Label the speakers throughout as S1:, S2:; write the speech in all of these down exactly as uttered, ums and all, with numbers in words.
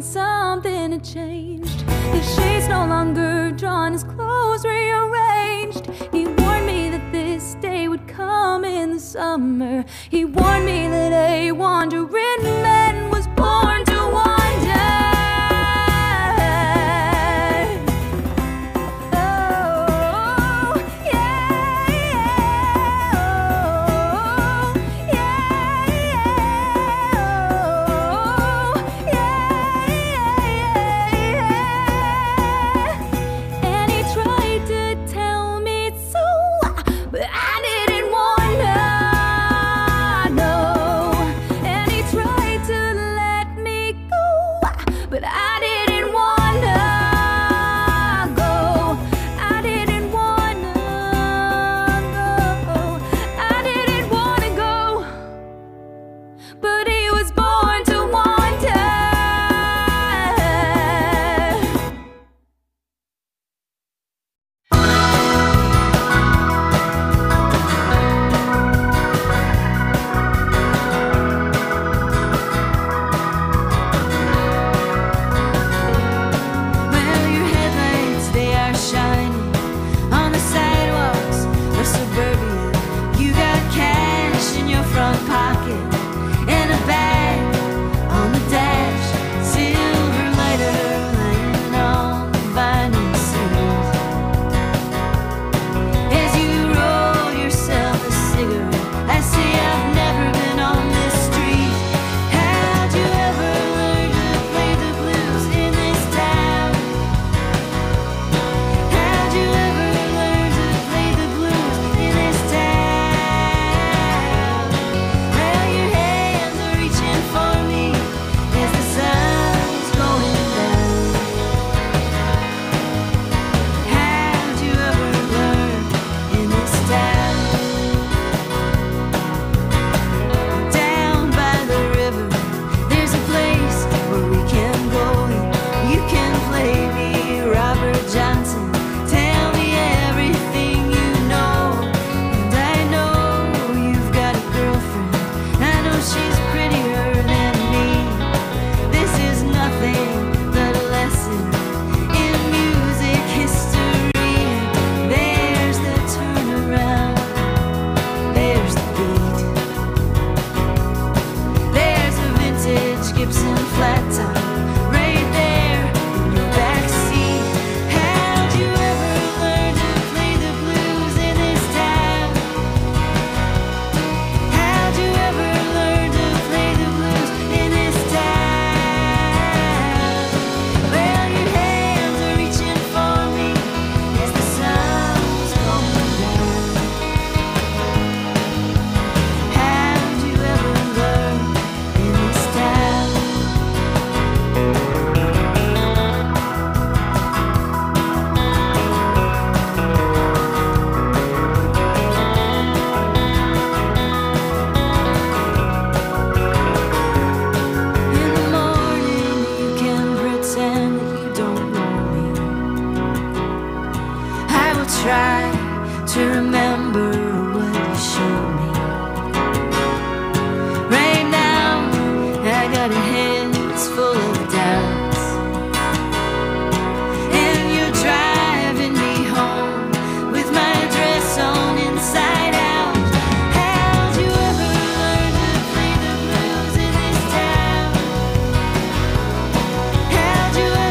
S1: something had changed. His shades no longer drawn, his clothes rearranged. He warned me that this day would come in the summer. He warned me that a wandering man was born to wander.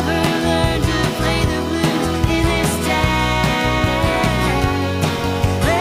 S2: Well,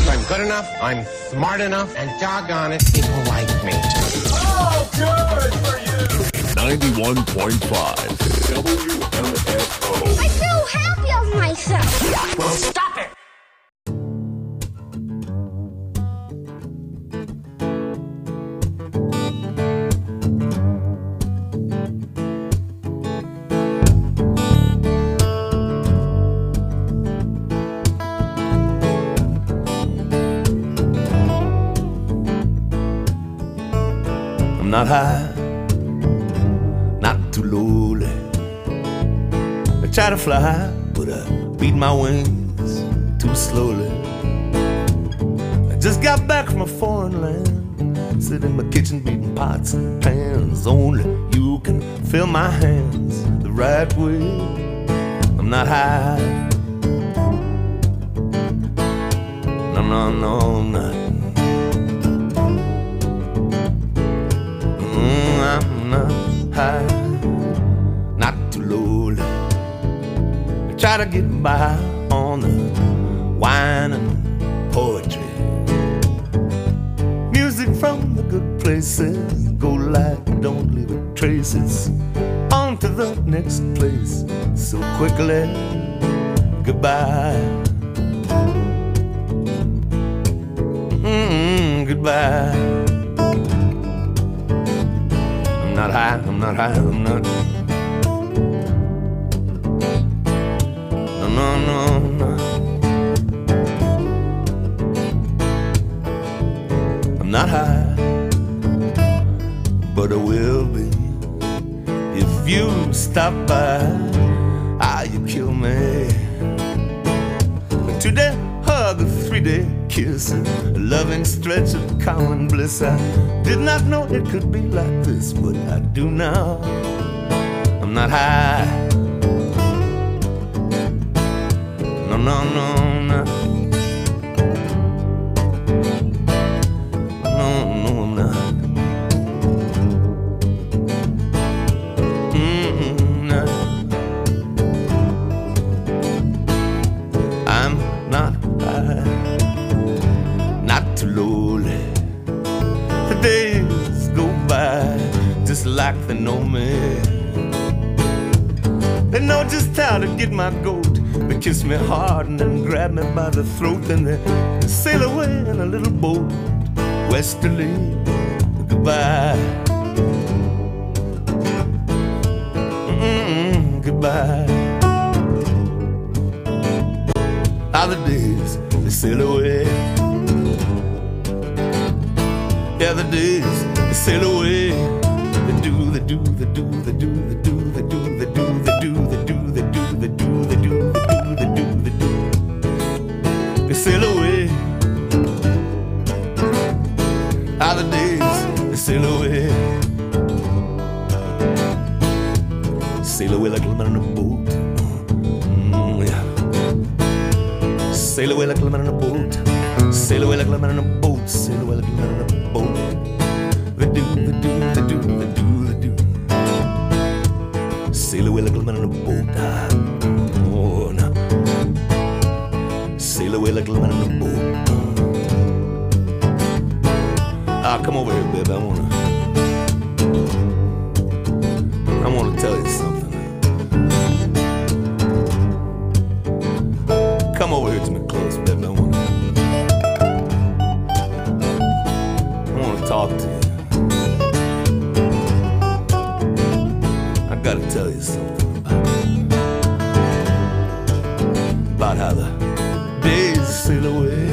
S2: I'm good enough, I'm smart enough, and doggone it, people like me.
S3: Oh, good for you!
S4: ninety-one point five W M F O.
S5: I'm so happy of myself.
S3: Well, stop it!
S6: I'm not high, not too lowly. I try to fly, but I beat my wings too slowly. I just got back from a foreign land, sit in my kitchen beating pots and pans. Only you can fill my hands the right way. I'm not high, no, no, no, I'm not. I'm not high, not too lowly. I try to get by on the wine and poetry. Music from the good places, go light, don't leave it traces. On to the next place, so quickly, goodbye. Mm-hmm, goodbye. I'm not high, I'm not high, I'm not. No, no, no, no. I'm not high, but I will be if you stop by. Ah, you kill me. A two-day hug, a three-day kiss, a loving stretch of common bliss. I did not know it could be like this, but I do now. I'm not high, no, no, no, no. No, no, I'm not. Mm-mm, no. I'm not high, not too lowly. The days go by just like they know me. They know just how to get my goat. They kiss me hard and then grab me by the throat. And they sail away in a little boat westerly. Goodbye. Mm-mm, goodbye. How the days they sail away. Yeah, the days they sail away. They do, they do, they do, they do, they do, they do, they do, they do, they do, they do, they do, they do, they do, they do, they sail away. How the days they sail away. Sail away like a man on a boat. Mm, yeah. Sail away like a man on a boat. Sail away like a man on a boat. Sail away like a man on a boat. They do, they do, they do, they do, they do. Sail away like a man on a boat. Ah, oh no. Sail away like a man on a boat. Ah, come over here, baby. I wanna, I wanna tell you something. Come over here to me close, baby. I wanna, I wanna talk to you. I gotta tell you something about, about how the days sail away.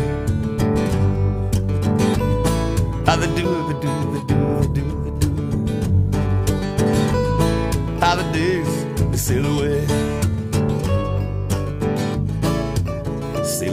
S6: How they do, they do, they do, they do, they do. How the days they sail away. Sail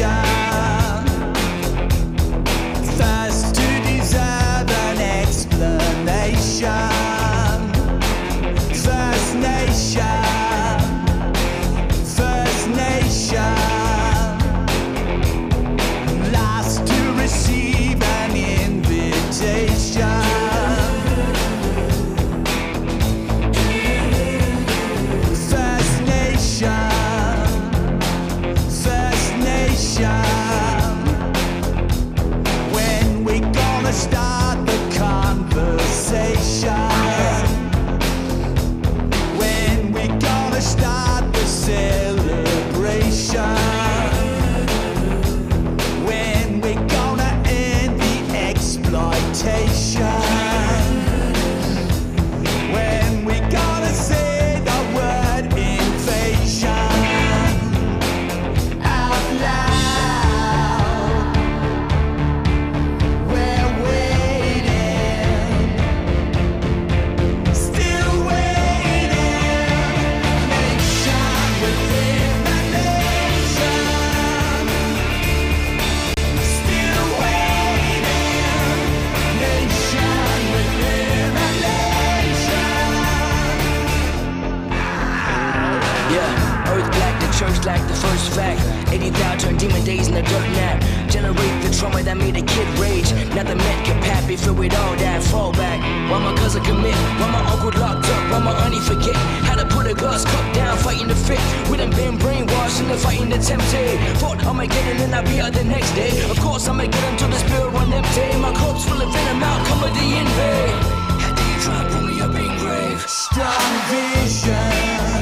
S7: Thirst to deserve an explanation. First Nation, First Nation. Last to receive an invitation. First Nation, First Nation. When we gonna start the conversation? When we gonna start the celebration? When we gonna end the exploitation? When we gonna say the word invasion out loud? We're waiting, still waiting. Nation within a nation, still waiting. Nation within a nation.
S8: Yeah, earth black, the church like the first fact. eighty thousand demon days in the dirt nap. Generate the trauma that made a kid rage. Now the men can pat me filled with all that fallback. Why my cousin commit? Why my uncle locked up? Why my auntie forget how to put a glass cup down, fighting the fit? We done been brainwashed and the fighting the tempted. Thought I'ma get it and I'll be out the next day. Of course I'ma get until the spirit run empty. My corpse full of venom, outcome of the invade. How do you try to put me up in grave?
S7: Strong vision,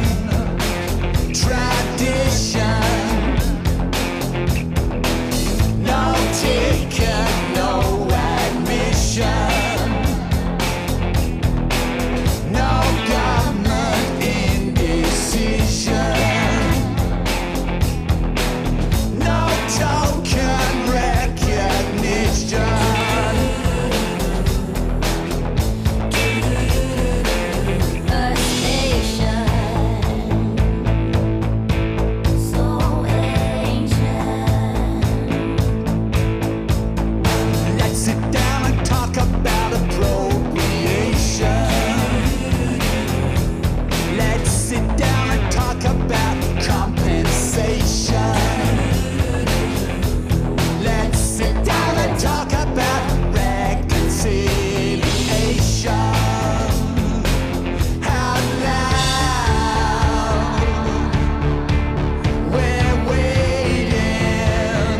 S7: tradition. No taken, no admission. No government indecision. No token recognition.
S5: First Nation, so ancient.
S7: Let's sit down and talk about appropriation. Let's sit down and talk about compensation. Let's sit down and talk about reconciliation. Out loud, we're waiting,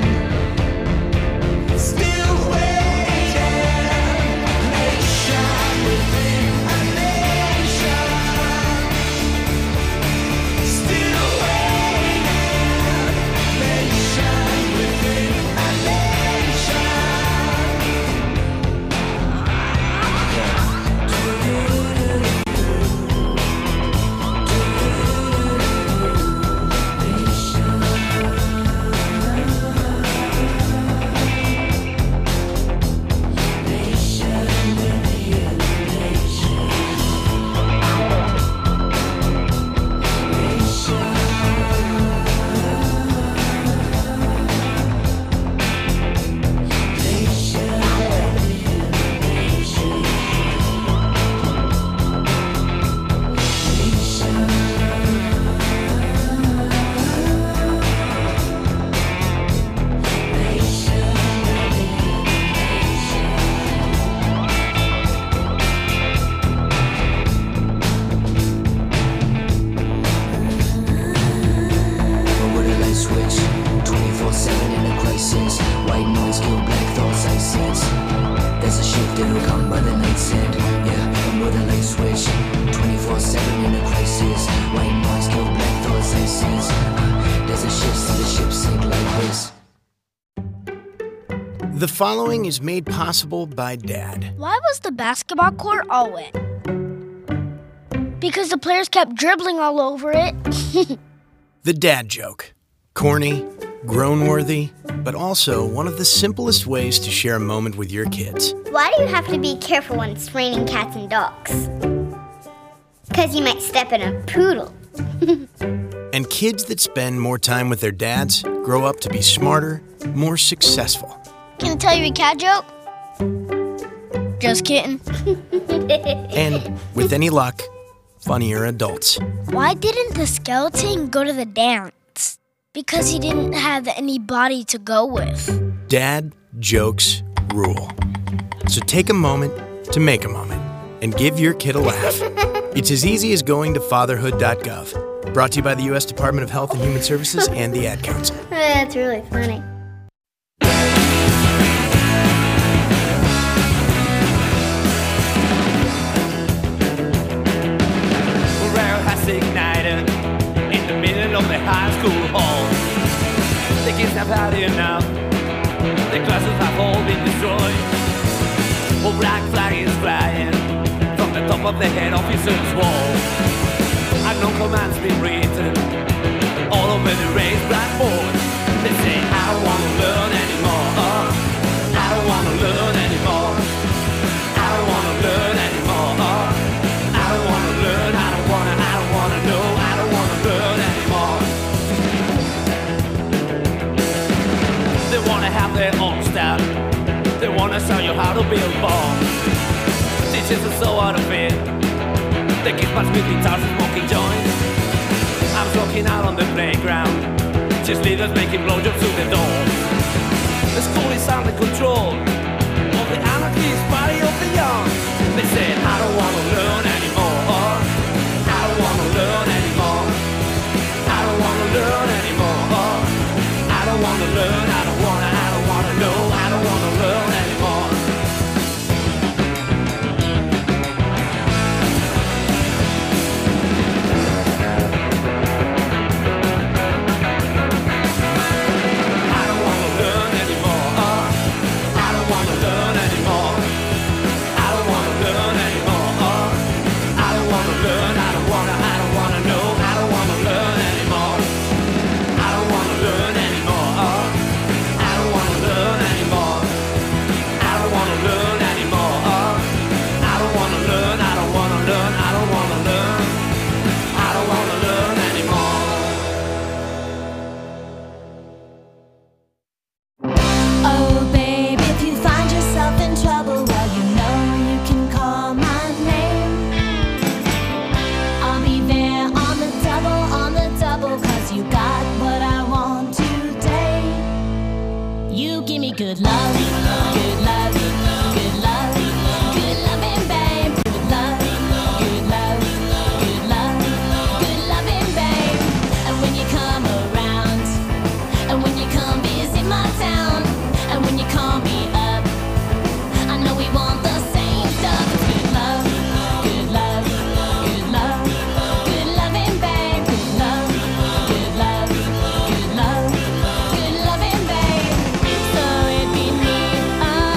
S7: still waiting. Nation within a nation, still waiting. Nation within a nation.
S8: But with a light switch, twenty-four seven in a crisis. White noise kill black thoughts I sense. There's a shift that will come by the night's end. Yeah, and with a light switch, twenty-four seven in a crisis. White noise kill black thoughts I sense. Uh, there's a shift so the ship sink like this.
S9: The following is made possible by Dad.
S5: Why was the basketball court all wet? Because the players kept dribbling all over it.
S9: The dad joke. Corny, grown-worthy, but also one of the simplest ways to share a moment with your kids.
S5: Why do you have to be careful when it's raining cats and dogs? Because you might step in a poodle.
S9: And kids that spend more time with their dads grow up to be smarter, more successful.
S5: Can I tell you a cat joke? Just kidding.
S9: And with any luck, funnier adults.
S5: Why didn't the skeleton go to the dance? Because he didn't have any body to go with.
S9: Dad jokes rule. So take a moment to make a moment and give your kid a laugh. It's as easy as going to fatherhood dot gov. Brought to you by the U S Department of Health and Human Services and the Ad Council.
S5: That's really funny.
S10: Ignited in the middle of the high school hall. The kids have had enough. The classes have all been destroyed. A black flag is flying from the top of the head officer's wall. And no commands been written all over the raised blackboard. They say, I don't want to learn anymore. I don't want to learn anymore. I don't want to learn anymore. I don't want to learn. I don't want to. I don't want to know. I don't want to learn anymore. They want to have their own style. They want to show you how to build bombs. Teachers are so out of it. They keep us with guitars and smoking joints. I'm walking out on the playground. Just leaders making blowjobs to the door. The school is under control of the anarchist party of the young. They said, I don't want to learn anymore. I don't want to learn anymore. I don't want to learn anymore. I don't want to learn. I don't want to. I don't want to know. I don't want to learn anymore.
S1: Good love, good love, good love, good loving, babe. Good love, good love, good love, good loving, babe. And when you come around, and when you come visit my town, and when you call me up, I know we want the same stuff. Good love, good love, good love, good loving, babe. Good love, good love, good love, good loving, babe. So if you need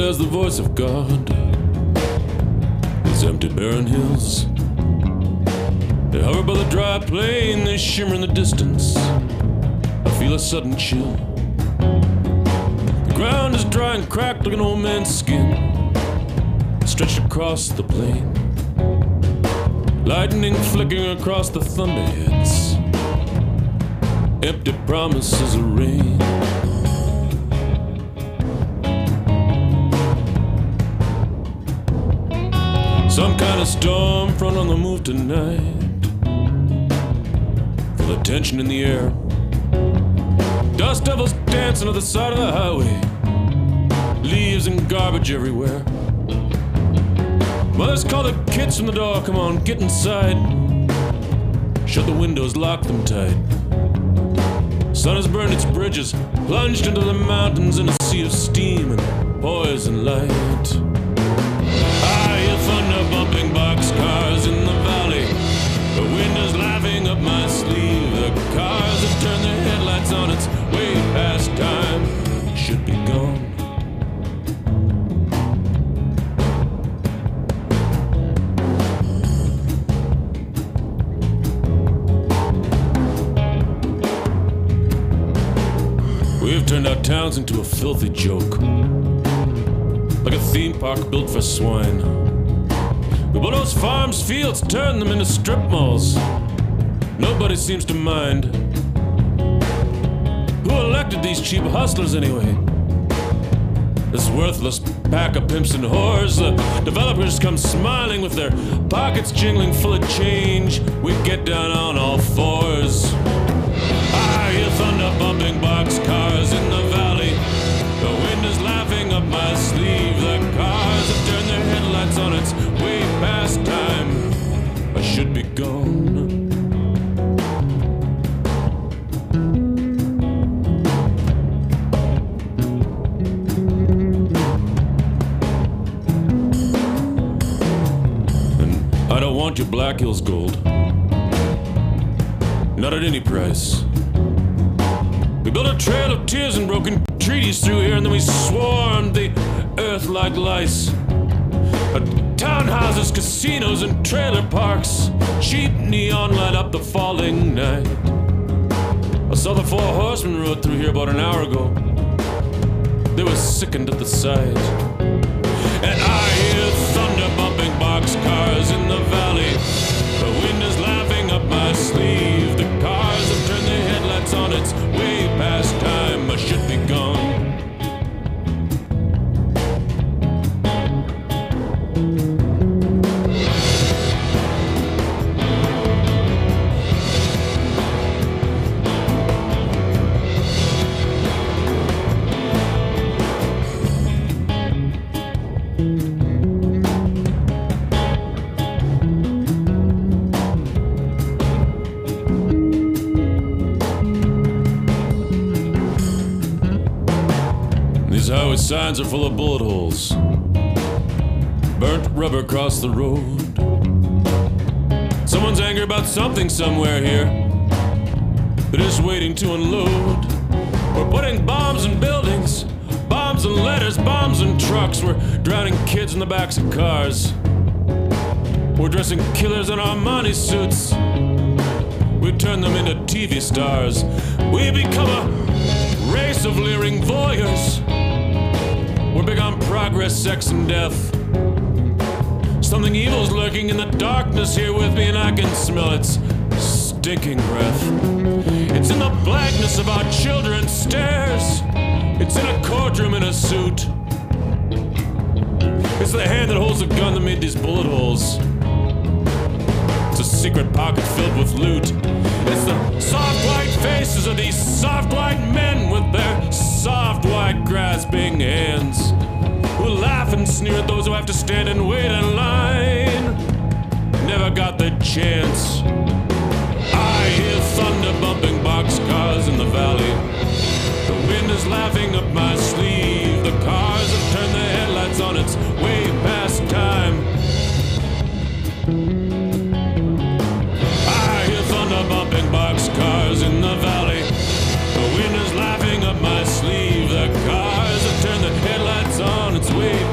S11: as the voice of God. These empty barren hills, they hover by the dry plain, they shimmer in the distance. I feel a sudden chill. The ground is dry and cracked like an old man's skin, stretched across the plain. Lightning flickering across the thunderheads, empty promises of rain. Some kind of storm front on the move tonight. Feel the tension in the air. Dust devils dancing to the side of the highway. Leaves and garbage everywhere. Mothers call the kids from the door, come on, get inside. Shut the windows, lock them tight. Sun has burned its bridges, plunged into the mountains in a sea of steam and poison light. I hear thunder bumping boxcars in the valley. The wind is laughing up my sleeve. The cars have turned their headlights on, it's way past time. Should be gone. We've turned our towns into a filthy joke, like a theme park built for swine. We bulldoze farms, fields, turn them into strip malls. Nobody seems to mind. Who elected these cheap hustlers anyway? This worthless pack of pimps and whores. The developers come smiling with their pockets jingling full of change. We get down on all fours. I hear thunder bumping boxcars in the valley. The wind is laughing up my sleeve. The cars have turned their headlights on, it's way past time. I should be gone. And I don't want your Black Hills gold, not at any price. We built a trail of tears and broken treaties through here, and then we swarmed the earth like lice. Uh, townhouses, casinos, and trailer parks. Cheap neon light up the falling night. I saw the four horsemen rode through here about an hour ago. They were sickened at the sight. And I hear thunder bumping boxcars in the valley. The wind is laughing up my sleeve. The cars have turned their headlights on, it's way past time. I should be gone. These highway signs are full of bullet holes. Burnt rubber across the road. Someone's angry about something somewhere here. They're just waiting to unload. We're putting bombs in buildings, bombs in letters, bombs in trucks. We're drowning kids in the backs of cars. We're dressing killers in Armani suits. We turn them into T V stars. We become a race of leering voyeurs. We're big on progress, sex, and death. Something evil's lurking in the darkness here with me, and I can smell its stinking breath. It's in the blackness of our children's stares. It's in a courtroom in a suit. It's the hand that holds the gun that made these bullet holes. It's a secret pocket filled with loot. It's the soft white faces of these soft white men with their soft white grasping hands, who laugh and sneer at those who have to stand and wait in line. Never got the chance. I hear thunder bumping boxcars in the valley. The wind is laughing up my sleeve. The cars have turned their headlights on, it's way past time. I hear thunder bumping boxcars in the valley. The wind is laughing up my sleeve. The cars have turned their headlights on, it's way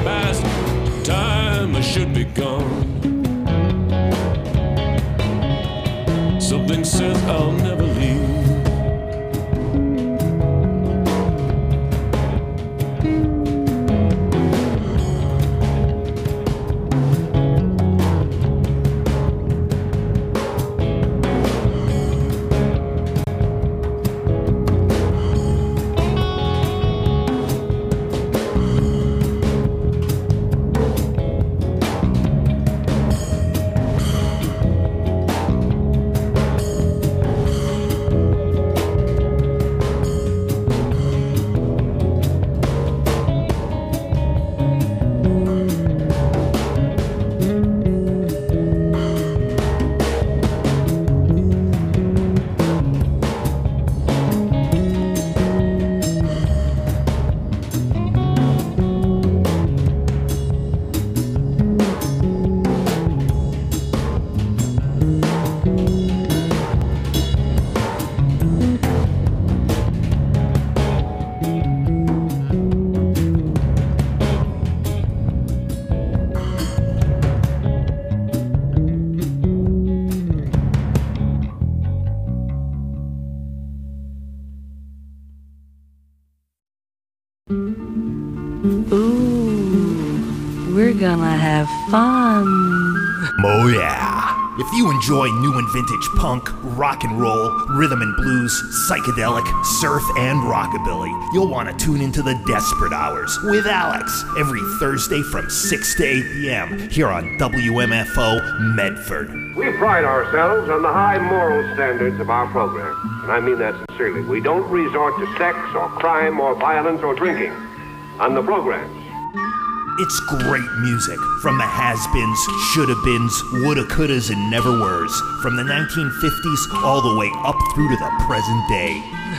S12: Ooh, we're gonna have fun.
S6: Oh yeah. If you enjoy new and vintage punk, rock and roll, rhythm and blues, psychedelic, surf, and rockabilly, you'll want to tune into the Desperate Hours with Alex every Thursday from six to eight p.m. here on W M F O Medford.
S13: We pride ourselves on the high moral standards of our program, and I mean that sincerely. We don't resort to sex or crime or violence or drinking on the programs.
S6: It's great music from the has-beens, shoulda-beens, woulda-couldas, and never-weres, from the nineteen fifties all the way up through to the present day.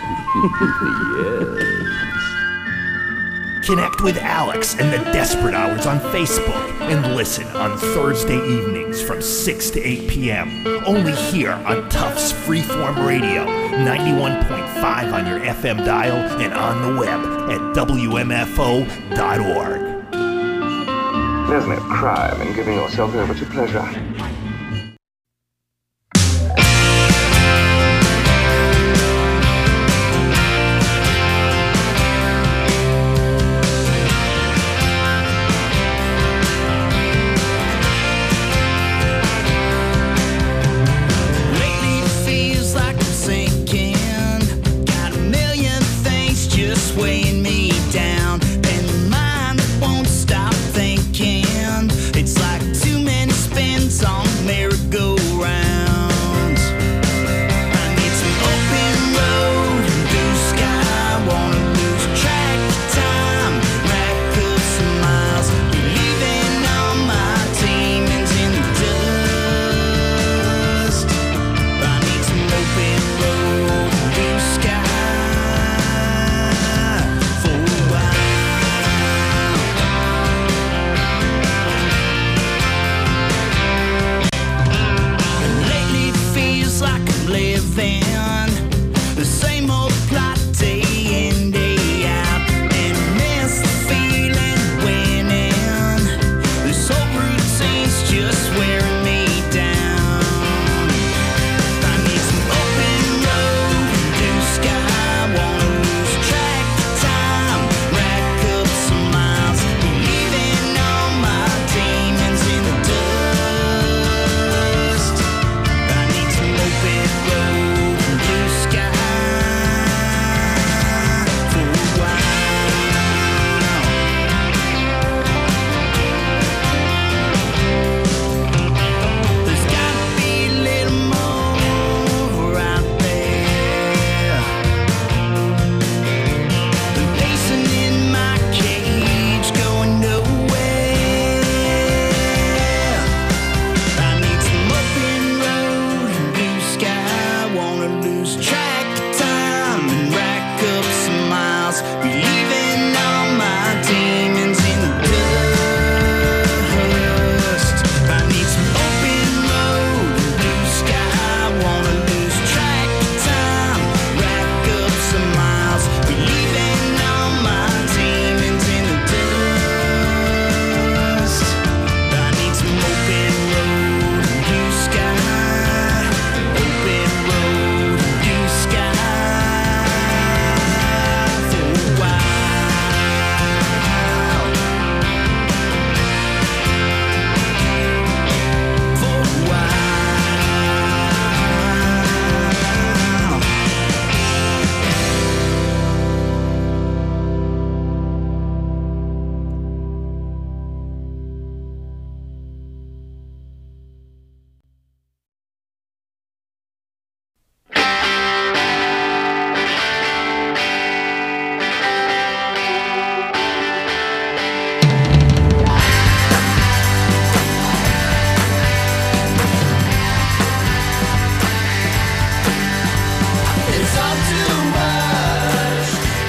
S6: Yes. Connect with Alex and the Desperate Hours on Facebook and listen on Thursday evenings from six to eight p.m. only here on Tufts Freeform Radio, ninety-one point five on your F M dial and on the web at W M F O dot org.
S14: There's no crime in giving yourself over to pleasure.
S7: Lately it feels like I'm sinking. Got a million things just weighing me down. And the mind that won't stop thinking. It's like too many spins on merry-go-rounds. I need some open road and blue sky. Wanna lose track of time, rack up some miles, leaving all my demons in the dust. I need some open road and blue sky for a while. And lately it feels like I'm living the same old plot day in, day out, and I miss the feeling of winning. This whole routine's just wearing me down. I need some open road and blue sky. Wanna lose track of time, rack up some miles, leaving all my demons in the dust. I need some open road and blue sky for a while. There's gotta be a little more out there than pacing in my cage, going nowhere. I need some open road and blue sky. Wanna lose track of time and rack up some miles, be leaving all my demons in the dust. I need some open road and blue sky. Wanna lose track of time, rack up some miles, be leaving all my demons in the dust. I need some open road and blue sky, open road and blue sky for a while, for a while. It's all too much.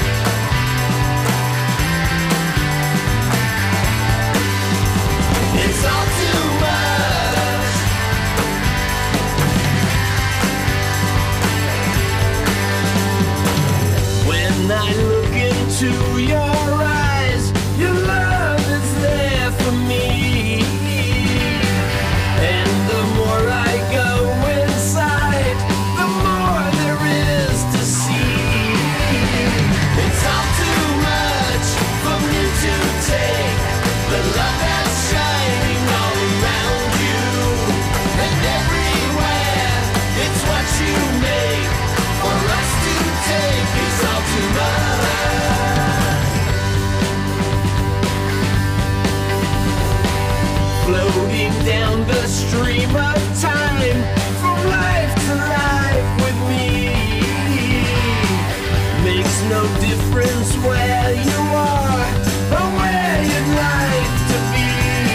S7: It's all too much. When I look into your eyes, your love is there for me. And the more I go inside, the more there is to see. It's all too much for me to difference where you are or where you'd like to be.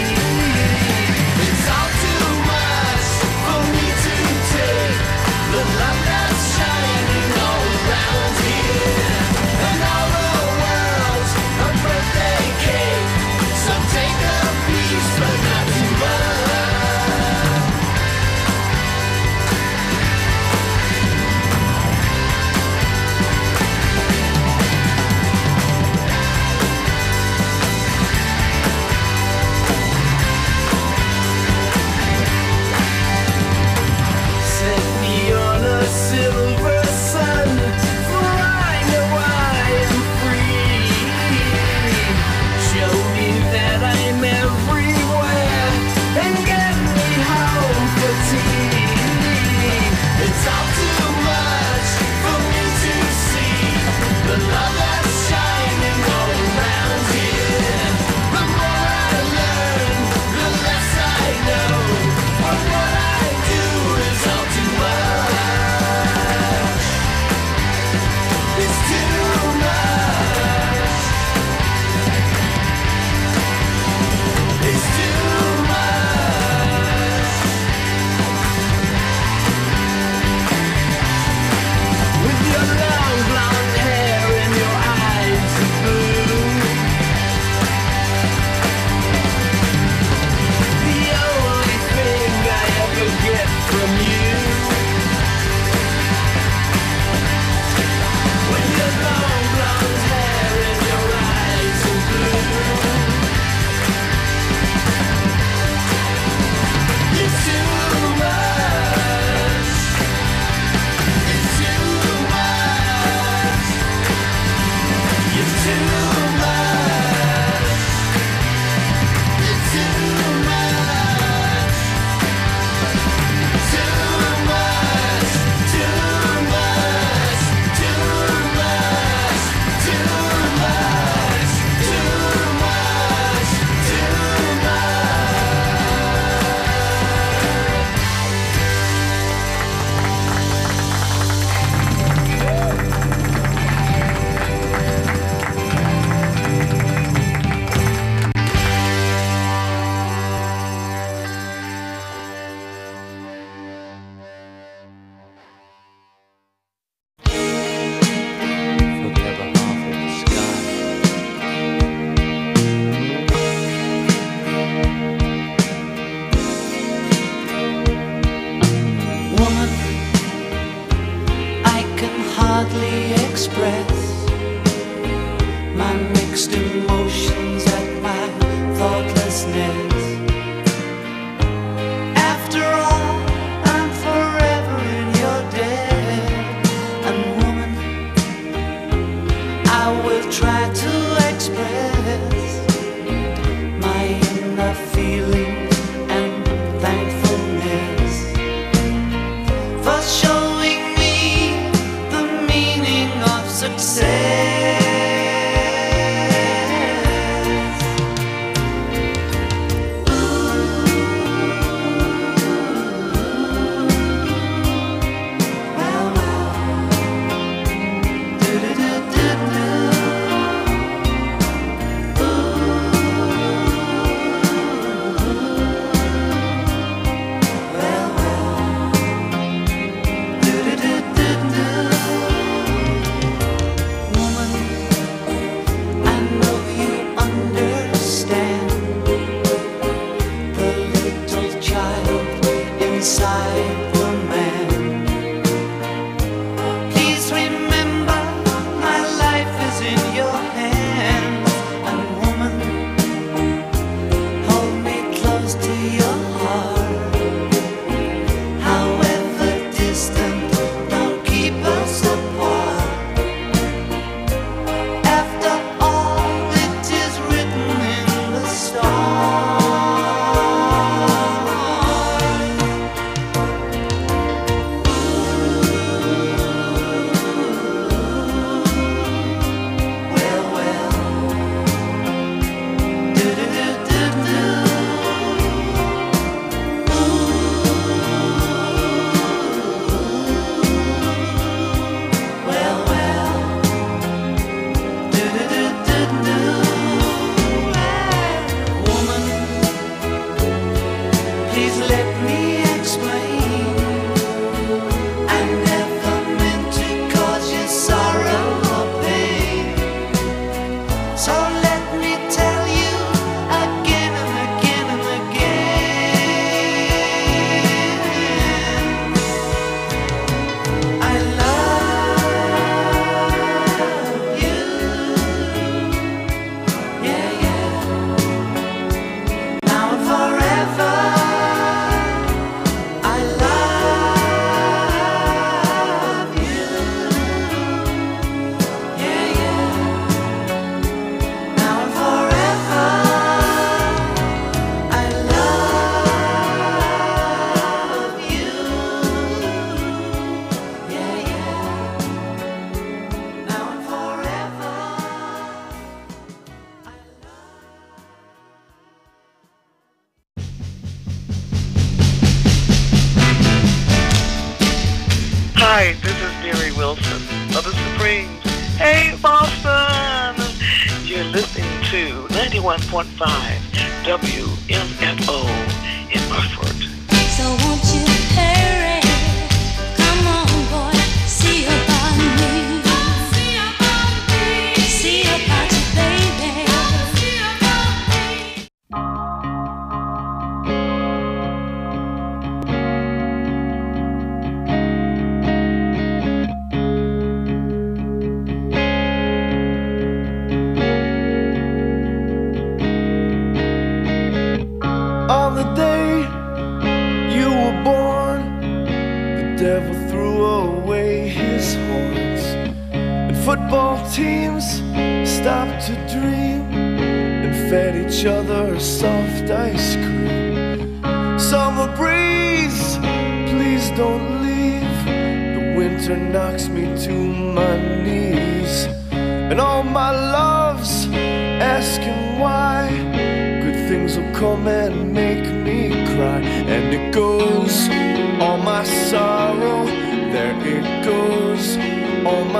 S7: It's all too much for me to take. The love that's shining all around here, and all the world's a birthday cake. So take a piece, but not too much. Set me on a silver sun, for I know I am free. Show me that I'm everywhere, and get me home for tea. It's all too much for me to see. The love that's shining all around here. The more I learn, the less I know. But what I do is all too much. It's too much. It's too much. With your long blonde hair and your eyes of blue, the only thing I ever get from you. With your long blonde hair and your eyes of blue, it's too much. It's too much. It's too much. It's too much. Too much. Too much. Too much. Too much. Too much. Too
S10: For the other half of the sky.
S7: Woman, I can hardly express my mixed emotions at my thoughtlessness. After all, I'm forever in your debt. And woman, I will try to express my inner feelings and thankfulness for showing me the meaning of success. Well, well. Do-do-do-do-do. Well, well. Do-do-do-do-do. Woman,
S15: Hi, this is Mary Wilson of the Supremes. Hey, Boston! You're listening to ninety-one point five W M F O in Hartford.
S1: So won't you hurry? Come on, boy, see about me. See about me. See about you, baby. See about me.
S16: On the day you were born, the devil threw away his horns, and football teams stopped to dream and fed each other soft ice cream. Summer breeze, please don't leave. The winter knocks me to my knees, and all my loves asking why. Good things will come and make me cry. And it goes, all my sorrow, there it goes, all my